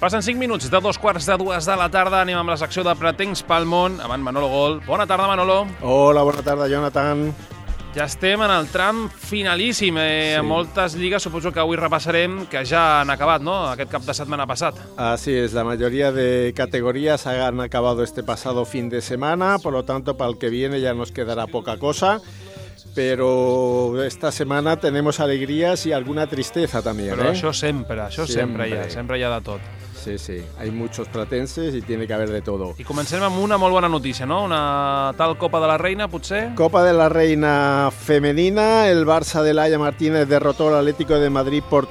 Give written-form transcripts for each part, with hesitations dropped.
Passen 5 minuts de 2:45 de la tarda. Anem amb la secció de Pretencs pel món. Avant Manolo Gol. Bona tarda, Manolo. Hola, bona tarda, Jonathan. Ja estem en el tram finalíssim. Sí. Moltes lligues, suposo que avui repassarem, que ja han acabat, ¿no? Aquest cap de setmana passat. Así es, la mayoría de categorías han acabado este pasado fin de semana, por lo tanto, para el que viene ya nos quedará poca cosa. Pero esta semana tenemos alegrías y alguna tristeza también. Però això sempre hi ha de tot. Sí, sí, hay muchos platenses y tiene que haber de todo. I comencem amb una molt bona notícia, no? Una tal Copa de la Reina, potser? Copa de la Reina femenina, el Barça de Laia Martínez derrotó al Atlético de Madrid por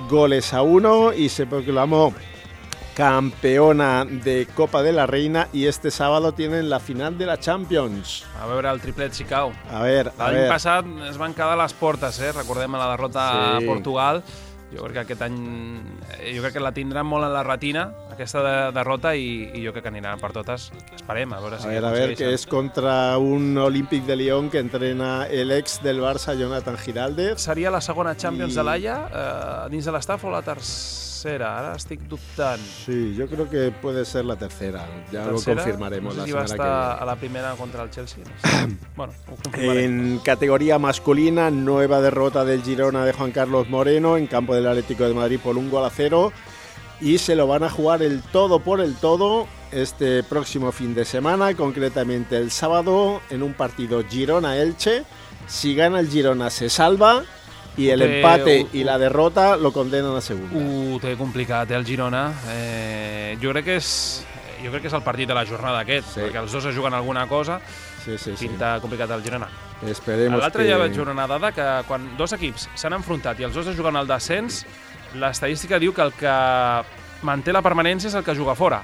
3-1 y se proclamó campeona de Copa de la Reina, y este sábado tienen la final de la Champions. A veure el triplet si cau. A ver. L'any passat es van quedar a les portes, recordem la derrota a Portugal. Jo crec que aquest any la tindran molt en la retina, aquesta derrota, i jo crec que aniran per totes. Esperem, a veure si... A ver, que es contra un Olympique de Lyon que entrena el ex del Barça, Jonathan Giraldez. Seria la segona Champions de Laia dins de l'estaf o la tercera? Ara estic dubtant. Sí, yo creo que puede ser la tercera. Ya lo confirmaremos la semana que viene. No sé si va estar a la primera contra el Chelsea. No sé. Bueno, ho confirmarem. En categoría masculina, nueva derrota del Girona de Juan Carlos Moreno en campo del Atlético de Madrid por 1-0, y se lo van a jugar el todo por el todo este próximo fin de semana, concretamente el sábado, en un partido Girona-Elche. Si gana el Girona se salva, i l'empate i la derrota lo condenen a segunda. Ho té complicat, el Girona. Jo crec que és el partit de la jornada aquest, perquè els dos es juguen alguna cosa. Sí. Pinta complicat el Girona. Esperemos l'altre ja vaig veure una dada que quan dos equips s'han enfrontat i els dos es juguen al descens, l'estadística diu que el que manté la permanència és el que juga fora.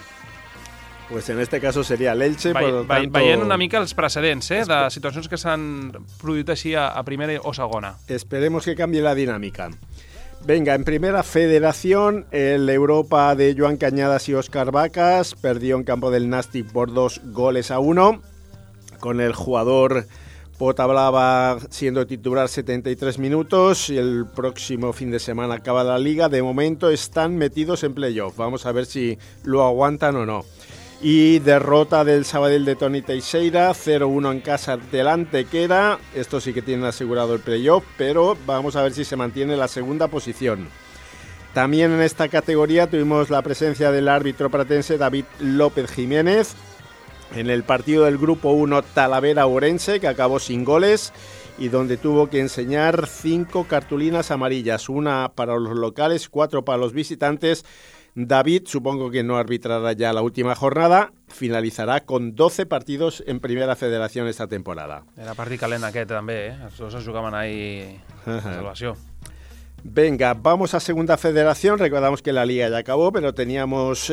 Pues en este caso sería el Elche, por lo tanto... Veient una mica els precedents de situacions que s'han produït així a primera o segona. Esperemos que cambie la dinámica. Venga, en primera federación, el Europa de Joan Cañadas y Óscar Vacas perdió en campo del Nàstic por 2-1, con el jugador Pota Blava siendo titular 73 minutos, y el próximo fin de semana acaba la liga. De momento están metidos en playoff. Vamos a ver si lo aguantan o no. Y derrota del Sabadell de Toni Teixeira, 0-1 en casa del Antequera. Esto sí que tienen asegurado el playoff, pero vamos a ver si se mantiene la segunda posición. También en esta categoría tuvimos la presencia del árbitro pratense David López Jiménez en el partido del Grupo 1 Talavera-Ourense, que acabó sin goles y donde tuvo que enseñar 5 cartulinas amarillas, una para los locales, 4 para los visitantes. David, supongo que no arbitrará ya la última jornada, finalizará con 12 partidos en Primera Federación esta temporada. Era partit calent aquest també, Els dos es jugaven ahí a salvació. Venga, vamos a Segunda Federación. Recordamos que la liga ya acabó, pero teníamos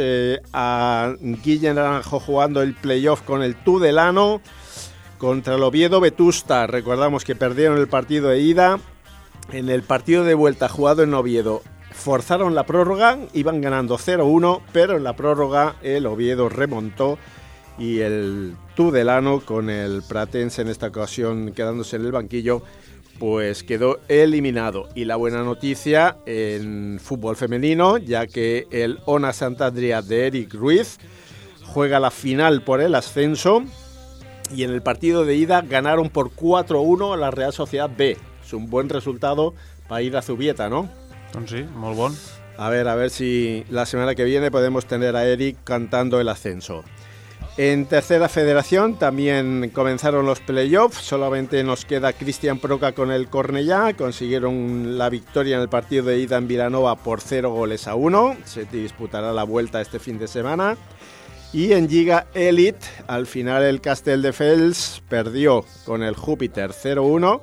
a Guille Naranjo jugando el playoff con el Tudelano contra el Oviedo Vetusta. Recordamos que perdieron el partido de ida. En el partido de vuelta jugado en Oviedo forzaron la prórroga, iban ganando 0-1, pero en la prórroga el Oviedo remontó y el Tudelano, con el pratense en esta ocasión quedándose en el banquillo, pues quedó eliminado. Y la buena noticia en fútbol femenino, ya que el Ona Santandria de Eric Ruiz juega la final por el ascenso, y en el partido de ida ganaron por 4-1 a la Real Sociedad B. Es un buen resultado para ir a Zubieta, ¿no? Doncs sí, molt bon. A ver si la semana que viene podemos tener a Eric cantando el ascenso. En Tercera Federación también comenzaron los playoffs. Solamente nos queda Cristian Proca con el Cornellá. Consiguieron la victoria en el partido de ida en Vilanova por 0-1. Se disputará la vuelta este fin de semana. Y en Lliga Elite, al final el Castelldefels perdió con el Júpiter 0-1.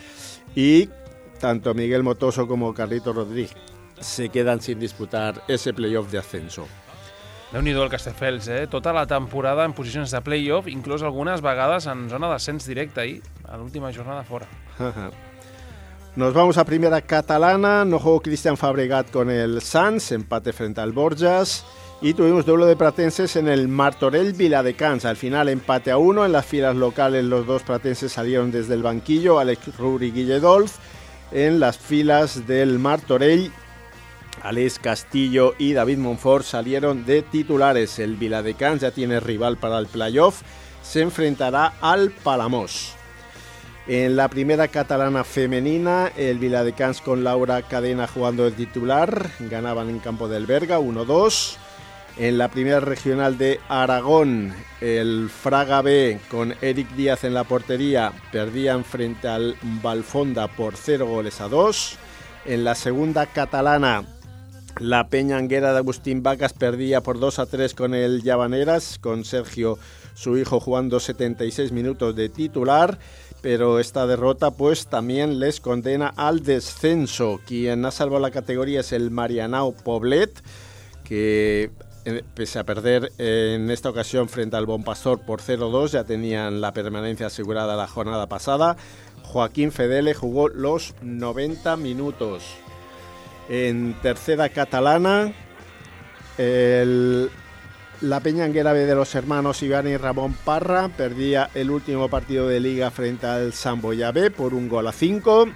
Y tanto Miguel Motoso como Carlito Rodríguez se quedan sin disputar ese playoff de ascenso. Déu-n'hi-do el Castelldefels, Tota la temporada en posicions de playoff, inclús algunes vegades en zona d'ascens directe ahir, a l'última jornada fora. Nos vamos a Primera Catalana. No jugó Cristian Fabregat con el Sants, empate frente al Borjas. Y tuvimos duelo de pratenses en el Martorell Viladecans. Al final empate a 1. En las filas locales los dos pratenses salieron desde el banquillo, Alex Rur y Guille Dolz. En las filas del Martorell Alex Castillo y David Monfort salieron de titulares. El Viladecans ya tiene rival para el playoff, se enfrentará al Palamós. En la primera catalana femenina, el Viladecans con Laura Cadena jugando de titular, ganaban en campo del Berga 1-2. En la primera regional de Aragón, el Fraga B con Eric Díaz en la portería perdían frente al Valfonda por 0-2. En la segunda catalana, la Peñanguera de Agustín Vacas perdía por 2-3 con el Llavaneras, con Sergio, su hijo, jugando 76 minutos de titular. Pero esta derrota pues también les condena al descenso. Quien ha salvado la categoría es el Marianao Poblet, que pese a perder en esta ocasión frente al Bonpastor por 0-2, ya tenían la permanencia asegurada la jornada pasada. Joaquín Fedele jugó los 90 minutos. En tercera catalana, la Peñanguera B de los hermanos Iván y Ramón Parra perdía el último partido de liga frente al Samboya B por 1-5.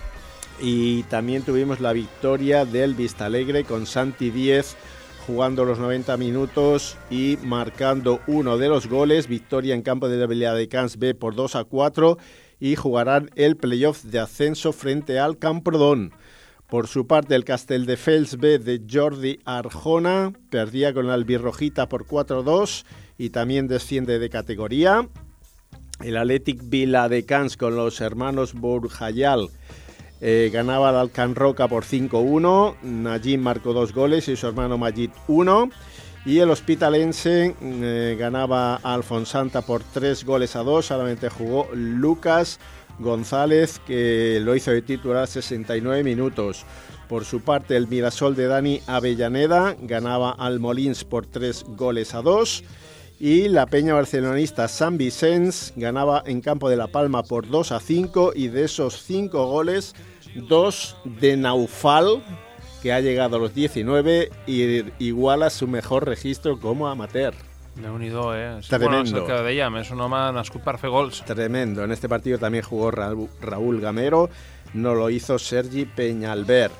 Y también tuvimos la victoria del Vistalegre con Santi Díez jugando los 90 minutos y marcando uno de los goles. Victoria en campo de la Viladecans B por 2-4 y jugarán el playoff de ascenso frente al Camprodon. Por su parte, el Castelldefels B de Jordi Arjona perdía con la Albirrojita por 4-2 y también desciende de categoría. El Athletic Viladecans con los hermanos Burjayal ganaba al Can Roca por 5-1. Najim marcó 2 goles y su hermano Majid 1. Y el Hospitalense ganaba a Alfonsanta por 3-2. Solamente jugó Lucas González, que lo hizo de titular 69 minutos. Por su parte, el Mirasol de Dani Avellaneda ganaba al Molins por 3-2. Y la Peña Barcelonista San Vicens ganaba en campo de La Palma por 2-5. Y de esos 5 goles, 2 de Naufal, que ha llegado a los 19 y iguala su mejor registro como amateur. Déu-n'hi-do, Tremendo. Bueno, és el que dèiem, és un home nascut per fer gols. Tremendo. En este partido también jugó Raúl Gamero, no lo hizo Sergi Peñalver.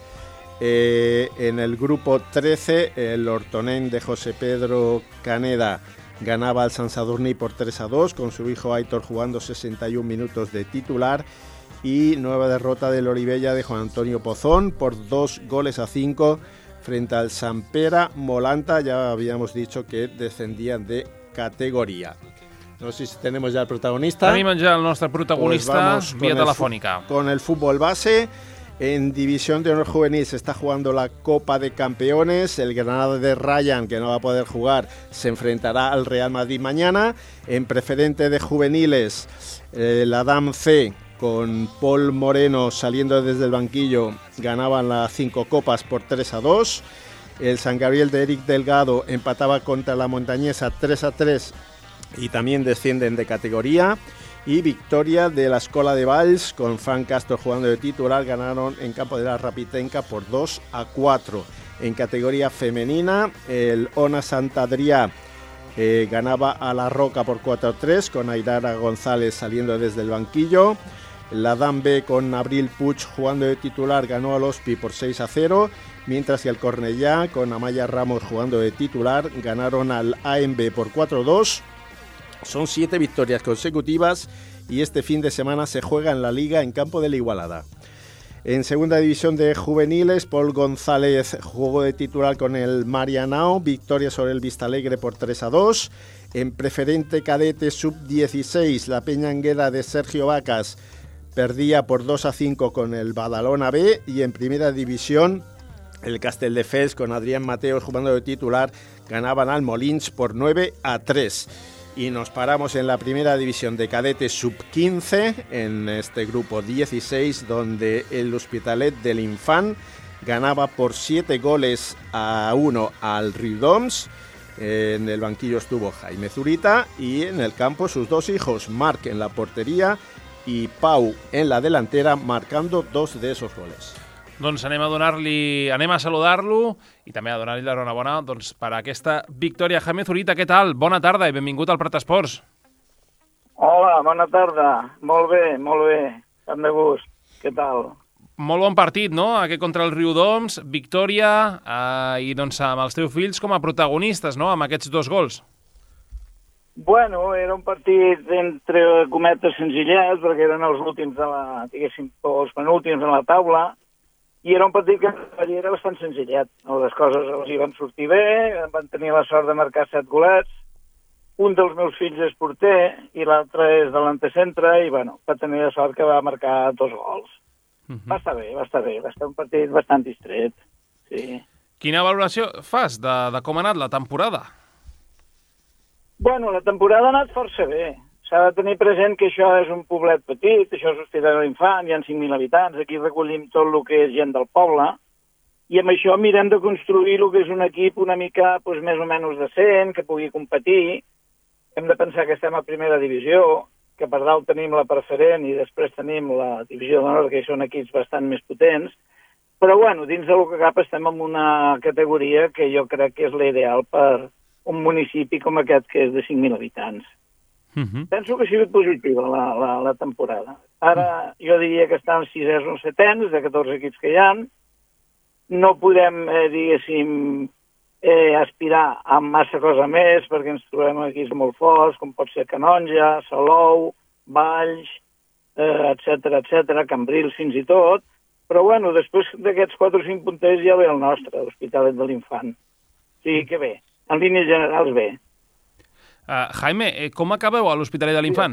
En el grupo 13, el Hortonén de José Pedro Caneda ganaba al San Sadurní por 3-2, con su hijo Aitor jugando 61 minutos de titular. Y nueva derrota del Oribella de Juan Antonio Pozón por 2-5 frente al Sampera Molanta. Ya habíamos dicho que descendían de categoría. No sé si tenemos ya el protagonista. Tenim ja el nostre protagonista Pues vía telefònica. Con el fútbol base. En División de Honor Juvenil se está jugando la Copa de Campeones. El Granada de Ryan, que no va a poder jugar, se enfrentará al Real Madrid mañana. En Preferente de Juveniles, la DAM C, con Paul Moreno saliendo desde el banquillo, ganaban las 5 copas por 3-2. El San Gabriel de Eric Delgado empataba contra la Montañesa 3-3 y también descienden de categoría. Y victoria de la Escola de Valls, con Fran Castro jugando de titular, ganaron en campo de la Rapitenca por 2-4. En categoría femenina, el Ona Santadrià ganaba a La Roca por 4-3, con Aidara González saliendo desde el banquillo. La DAM B, con Abril Puig jugando de titular, ganó al Hospi por 6-0, mientras que el Cornellá, con Amaya Ramos jugando de titular, ganaron al AMB por 4-2. Son 7 victorias consecutivas y este fin de semana se juega en la Liga en campo de la Igualada. En segunda división de juveniles, Paul González jugó de titular con el Marianao, victoria sobre el Vistalegre por 3-2. En preferente cadete sub-16, la Peñanguera de Sergio Vacas perdía por 2-5 con el Badalona B, y en primera división, el Castelldefels, con Adrián Mateos jugando de titular, ganaban al Molins por 9-3. Y nos paramos en la primera división de cadetes sub-15, en este grupo 16, donde el Hospitalet del Infant ganaba por 7-1 al Riudoms. En el banquillo estuvo Jaime Zurita y en el campo sus 2 hijos, Marc en la portería y Pau en la delantera, marcando 2 de esos goles. Doncs anem a saludar-lo i també a donar-li l'enhorabona per aquesta victòria. Jaime Zurita, què tal? Bona tarda i benvingut al Prat Esports. Hola, bona tarda. Molt bé, tant de gust. Què tal? molt bon partit, no? Aquest contra el Riudoms, victòria, i doncs amb els teus fills com a protagonistes, no?, amb aquests 2 gols. Bueno, era un partit entre cometes senzillets, perquè eren els últims de la, diguéssim, els penúltims en la taula, i era un partit que era bastant senzillet. Les coses els hi van sortir bé, van tenir la sort de marcar 7 golets. Un dels meus fills és porter i l'altre és de l'antecentre i, bueno, va tenir la sort que va marcar 2 gols. Va estar bé, va estar un partit bastant distret, sí. Quina valoració fas de com ha anat la temporada? Bueno, la temporada ha anat força bé. S'ha de tenir present que això és un poblet petit, això és l'Hospital de l'Infant, hi ha 5.000 habitants, aquí recollim tot el que és gent del poble, i amb això mirem de construir el que és un equip una mica doncs, més o menys decent, que pugui competir. Hem de pensar que estem a primera divisió, que per dalt tenim la preferent i després tenim la divisió d'honor, que són equips bastant més potents, però bueno, dins del que cap estem en una categoria que jo crec que és l'ideal per un municipi com aquest, que és de 5.000 habitants. Penso que ha sigut positiva la temporada. Ara jo diria que estan 6è o 7è de 14 equips que hi ha. No podem, diguéssim, aspirar a massa cosa més, perquè ens trobem equips molt forts, com pot ser Canonja, Salou, Valls, etc, Cambrils fins i tot. Però bueno, després d'aquests 4 o 5 punters ja ve el nostre, l'Hospitalet de l'Infant. O sigui que bé, en línies generals bé. Jaime, com acabeu a l'Hospitalet de l'Infant?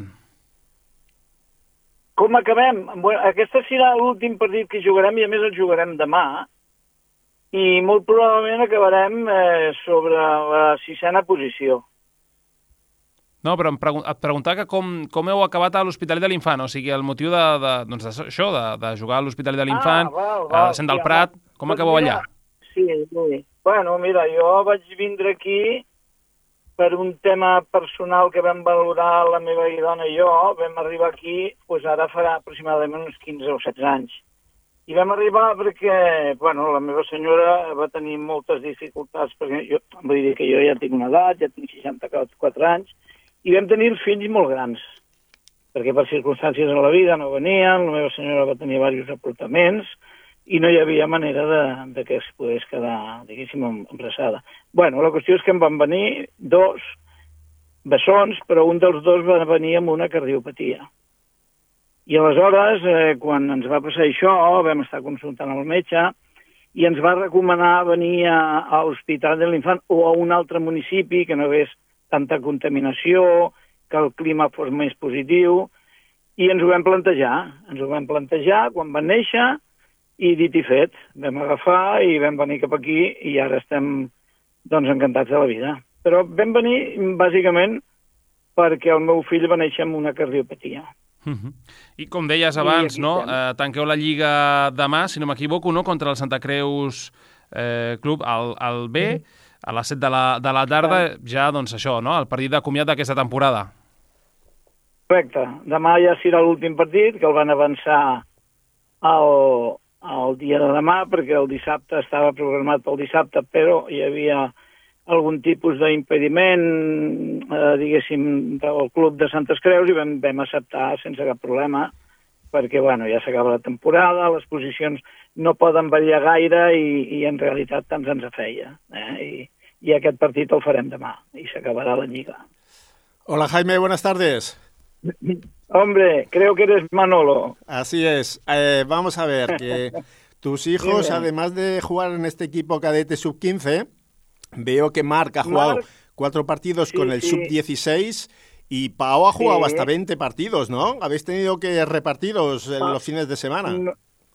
Com acabem? Bueno, aquesta serà l'últim partit que jugarem i a més el jugarem demà i molt probablement acabarem sobre la 6a posició. No, però et preguntava que com heu acabat a l'Hospitalet de l'Infant, o sigui, el motiu de jugar a l'Hospitalet de l'Infant, sent del Prat, com acabeu allà? Sí. Bueno, mira, jo vaig vindre aquí per un tema personal que vam valorar la meva dona i jo. Vam arribar aquí, doncs ara farà aproximadament uns 15 o 16 anys. I vam arribar perquè, bueno, la meva senyora va tenir moltes dificultats, perquè vull dir que jo ja tinc una edat, ja tinc 64 anys, i vam tenir fills molt grans, perquè per circumstàncies de la vida no venien, la meva senyora va tenir diversos aportaments, i no hi havia manera de que es pogués quedar, diguéssim, embarassada. Bueno, la qüestió és que em van venir 2 bessons, però un dels 2 va venir amb una cardiopatia. I aleshores, quan ens va passar això, vam estar consultant el metge i ens va recomanar venir a l'Hospital de l'Infant o a un altre municipi que no hagués tanta contaminació, que el clima fos més positiu, i ens ho vam plantejar. Ens ho vam plantejar quan van néixer, i dit i fet, vam agafar i vam venir cap aquí i ara estem doncs, encantats de la vida. Però vam venir bàsicament perquè el meu fill va néixer amb una cardiopatia. I com deies abans, no? Tanqueu la Lliga demà, si no m'equivoco, no? Contra el Santa Creus Club, al B, a les 7 de la tarda, ja doncs això, no? El partit de comiat d'aquesta temporada. Correcte. Demà ja serà l'últim partit, que el van avançar el dia de demà, perquè el dissabte estava programat pel dissabte, però hi havia algun tipus d'impediment, diguéssim, del club de Santes Creus i vam acceptar sense cap problema, perquè, bueno, ja s'acaba la temporada, les posicions no poden variar gaire i en realitat tant ens feia. I aquest partit el farem demà i s'acabarà la Lliga. Hola, Jaime, buenas tardes. Hombre, creo que eres Manolo. Así es. Vamos a ver, que tus hijos, además de jugar en este equipo cadete sub-15, veo que Marc ha jugado 4 partidos con el sub-16 y Pau ha jugado hasta 20 partidos, ¿no? ¿Habéis tenido que repartiros en los fines de semana?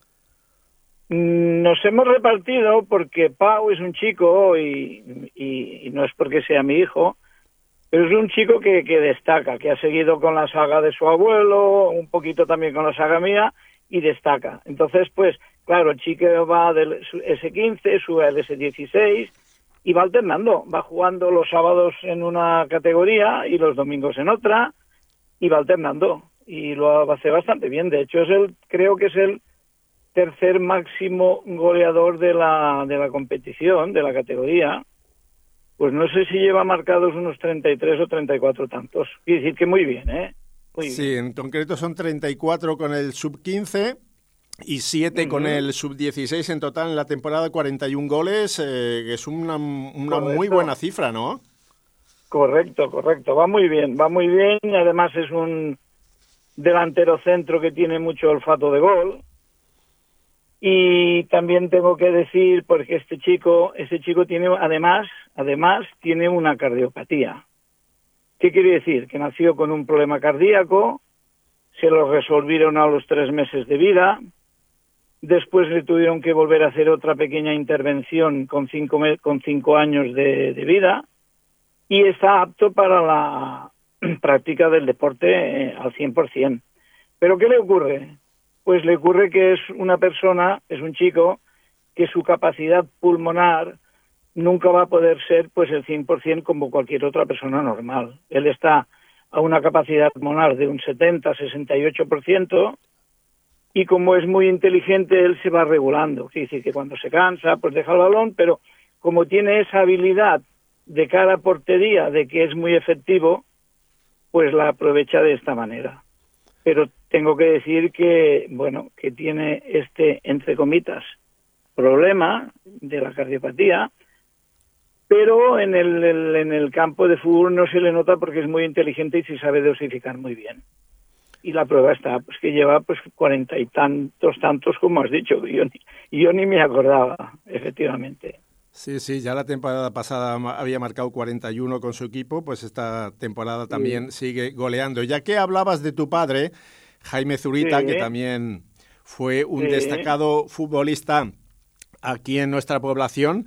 Nos hemos repartido porque Pau es un chico y no es porque sea mi hijo, pero es un chico que destaca, que ha seguido con la saga de su abuelo, un poquito también con la saga mía, y destaca. Entonces, pues, claro, el chico va del S15, sube al S16 y va alternando. Va jugando los sábados en una categoría y los domingos en otra, y va alternando. Y lo hace bastante bien. De hecho, creo que es el tercer máximo goleador de la competición, de la categoría. Pues no sé si lleva marcados unos 33 o 34 tantos. Quiere decir que muy bien, ¿eh? Muy bien. Sí, en concreto son 34 con el sub-15 y 7 con el sub-16 en total en la temporada, 41 goles, que es una muy buena cifra, ¿no? Correcto. Va muy bien. Y además es un delantero centro que tiene mucho olfato de gol. Y también tengo que decir, porque ese chico tiene, además tiene una cardiopatía. ¿Qué quiere decir? Que nació con un problema cardíaco, se lo resolvieron a los 3 meses de vida, después le tuvieron que volver a hacer otra pequeña intervención con 5 años de vida, y está apto para la práctica del deporte al 100%. ¿Pero qué le ocurre? Pues le ocurre que es un chico que su capacidad pulmonar nunca va a poder ser pues el 100% como cualquier otra persona normal. Él está a una capacidad pulmonar de un 70-68%, y como es muy inteligente, él se va regulando. Quiere decir que cuando se cansa, pues deja el balón, pero como tiene esa habilidad de cara a portería, de que es muy efectivo, pues la aprovecha de esta manera. Pero tengo que decir que, bueno, que tiene entre comitas, problema de la cardiopatía, pero en el campo de fútbol no se le nota porque es muy inteligente y se sabe dosificar muy bien. Y la prueba está, pues que lleva pues 40 y tantos como has dicho, yo ni me acordaba, efectivamente. Sí, ya la temporada pasada había marcado 41 con su equipo, pues esta temporada también sigue goleando. Ya que hablabas de tu padre, Jaime Zurita, que también fue un destacado futbolista aquí en nuestra población,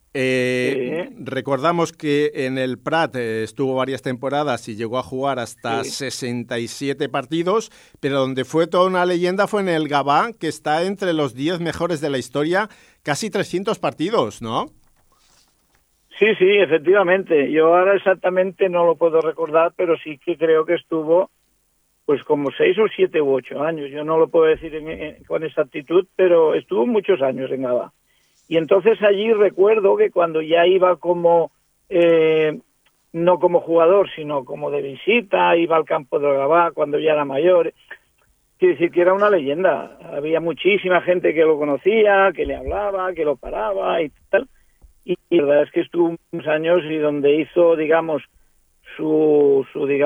recordamos que en el Prat estuvo varias temporadas y llegó a jugar hasta 67 partidos, pero donde fue toda una leyenda fue en el Gavà, que está entre los 10 mejores de la historia, casi 300 partidos, ¿no? Sí, efectivamente. Yo ahora exactamente no lo puedo recordar, pero sí que creo que estuvo pues como 6 o 7 u 8 años. Yo no lo puedo decir con exactitud, pero estuvo muchos años en Gavà. Y entonces allí recuerdo que cuando ya iba como, no como jugador, sino como de visita, iba al campo de Gavà cuando ya era mayor. Quiere decir que era una leyenda. Había muchísima gente que lo conocía, que le hablaba, que lo paraba y tal. Y la verdad es que estuvo unos años y donde hizo, digamos, su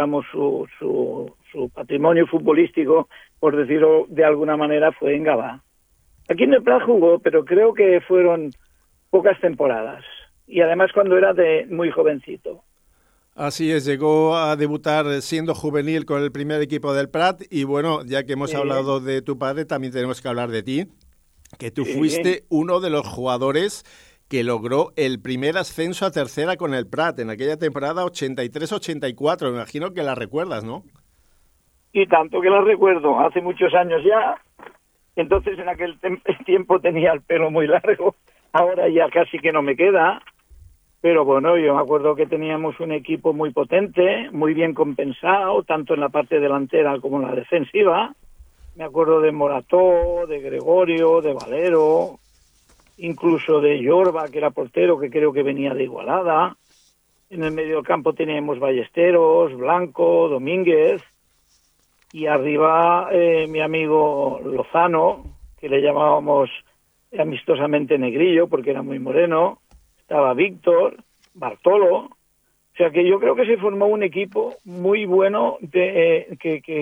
patrimonio futbolístico, por decirlo de alguna manera, fue en Gavà. Aquí en el Prat jugó, pero creo que fueron pocas temporadas. Y además cuando era muy jovencito. Así es, llegó a debutar siendo juvenil con el primer equipo del Prat. Y bueno, ya que hemos hablado de tu padre, también tenemos que hablar de ti, que tú fuiste uno de los jugadores que logró el primer ascenso a tercera con el Prat en aquella temporada 83-84. Me imagino que la recuerdas, ¿no? Y tanto que la recuerdo, hace muchos años ya. Entonces en aquel tiempo tenía el pelo muy largo, ahora ya casi que no me queda, pero bueno, yo me acuerdo que teníamos un equipo muy potente, muy bien compensado, tanto en la parte delantera como en la defensiva. Me acuerdo de Morató, de Gregorio, de Valero, incluso de Jorba, que era portero, que creo que venía de Igualada. En el medio del campo teníamos Ballesteros, Blanco, Domínguez. Y arriba mi amigo Lozano, que le llamábamos amistosamente Negrillo, porque era muy moreno. Estaba Víctor, Bartolo. O sea que yo creo que se formó un equipo muy bueno de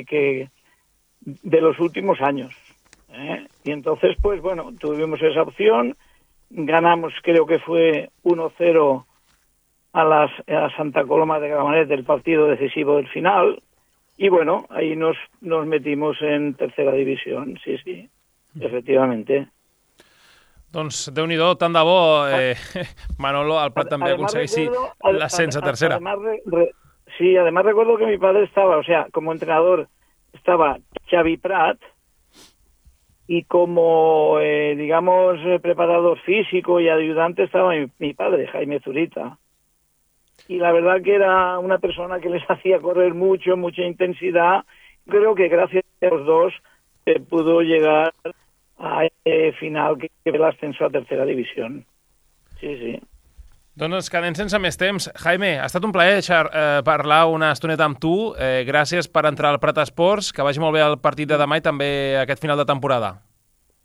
los últimos años. Y entonces, pues bueno, tuvimos esa opción. Ganamos, creo que fue 1-0 a Santa Coloma de Gramenet del partido decisivo del final. Y bueno, ahí nos metimos en tercera división, sí, efectivament. Doncs Déu-n'hi-do, tant de bo, Manolo, al Prat també aconseguissi l'ascens a tercera. Sí, además recuerdo que mi padre estaba, o sea, como entrenador estaba Xavi Prat y como, digamos, preparador físico y ayudante estaba mi padre, Jaime Zurita. Y la verdad que era una persona que les hacía correr mucho, mucha intensidad. Creo que gracias a los dos se pudo llegar a final que el ascenso a tercera división. Sí. Doncs quedem sense més temps. Jaime, ha estat un plaer parlar una estoneta amb tu. Gràcies per entrar al Prat Esports. Que vagi molt bé el partit de demà i també aquest final de temporada.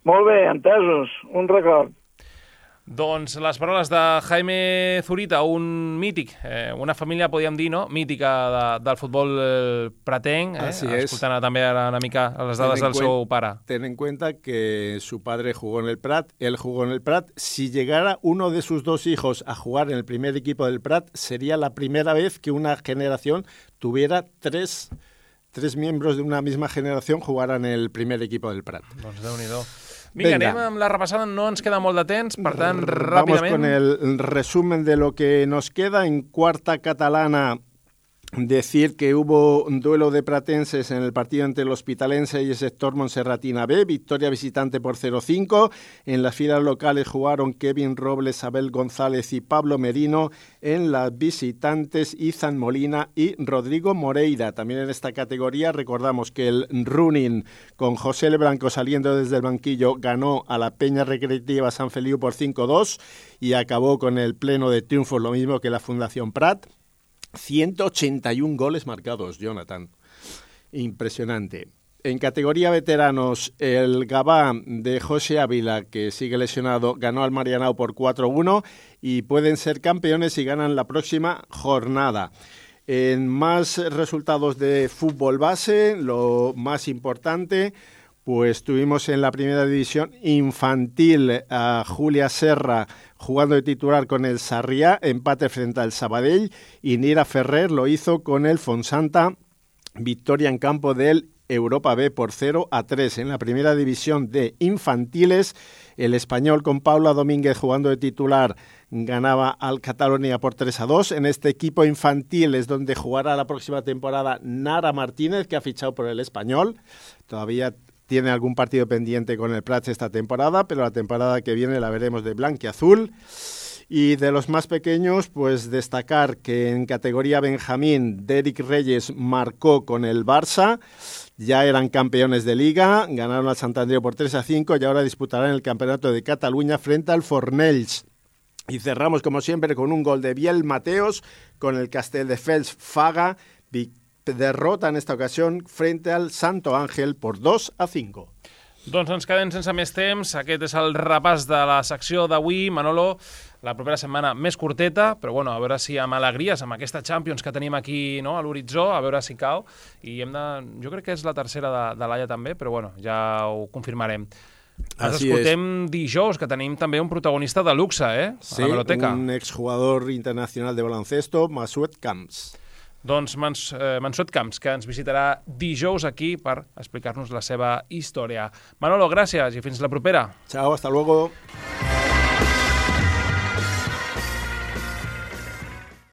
Molt bé, entesos. Un record. Doncs les paraules de Jaime Zurita, un mític, una família, podríem dir, no? Mítica del futbol pratenc, escoltant també una mica les dades del seu pare. Ten en cuenta que su padre jugó en el Prat, él jugó en el Prat. Si llegara uno de sus dos hijos a jugar en el primer equipo del Prat, sería la primera vez que una generación tuviera tres miembros de una misma generación jugaran en el primer equipo del Prat. Doncs Déu-n'hi-do. Vinga, anem amb la repassada, no ens queda molt de temps, per tant, ràpidament. Vamos con el resumen de lo que nos queda. En cuarta catalana, decir que hubo un duelo de pratenses en el partido entre el Hospitalense y el sector Monserratina B, victoria visitante por 0-5. En las filas locales jugaron Kevin Robles, Abel González y Pablo Merino. En las visitantes, Izan Molina y Rodrigo Moreira. También en esta categoría recordamos que el Running, con José L. Blanco saliendo desde el banquillo, ganó a la Peña Recreativa San Feliu por 5-2 y acabó con el pleno de triunfos, lo mismo que la Fundación Prat. 181 goles marcados, Jonathan. Impresionante. En categoría veteranos, el Gabá de José Ávila, que sigue lesionado, ganó al Marianao por 4-1 y pueden ser campeones si ganan la próxima jornada. En más resultados de fútbol base, lo más importante, pues tuvimos en la primera división infantil a Julia Serra jugando de titular con el Sarriá, empate frente al Sabadell, y Nira Ferrer lo hizo con el Fonsanta, victoria en campo del Europa B por 0-3. En la primera división de infantiles, el Español con Paula Domínguez jugando de titular ganaba al Catalonia por 3-2. En este equipo infantil es donde jugará la próxima temporada Nara Martínez, que ha fichado por el Español. Todavía tiene algún partido pendiente con el Prats esta temporada, pero la temporada que viene la veremos de blanquiazul. Y de los más pequeños, pues destacar que en categoría Benjamín, Derek Reyes marcó con el Barça. Ya eran campeones de Liga, ganaron al Sant Andreu por 3-5 y ahora disputarán el Campeonato de Cataluña frente al Fornells. Y cerramos, como siempre, con un gol de Biel Mateos con el Castelldefels Faga. Derrota en esta ocasión frente al Santo Ángel por 2-5. Doncs ens quedem sense més temps. Aquest és el repàs de la secció d'avui. Manolo, la propera setmana més curteta, però bueno, a veure si amb alegries, amb aquesta Champions que tenim aquí, no, a l'horitzó, a veure si cau. I jo crec que és la tercera de l'Aia també, però bueno, ja ho confirmarem. Ens escoltem dijous, que tenim també un protagonista de luxe, Sí, a la Meloteca. Un exjugador internacional de baloncesto, Masud Camps. Doncs Mansuet Camps, que ens visitarà dijous aquí per explicar-nos la seva història. Manolo, gràcies i fins la propera. Chao, hasta luego.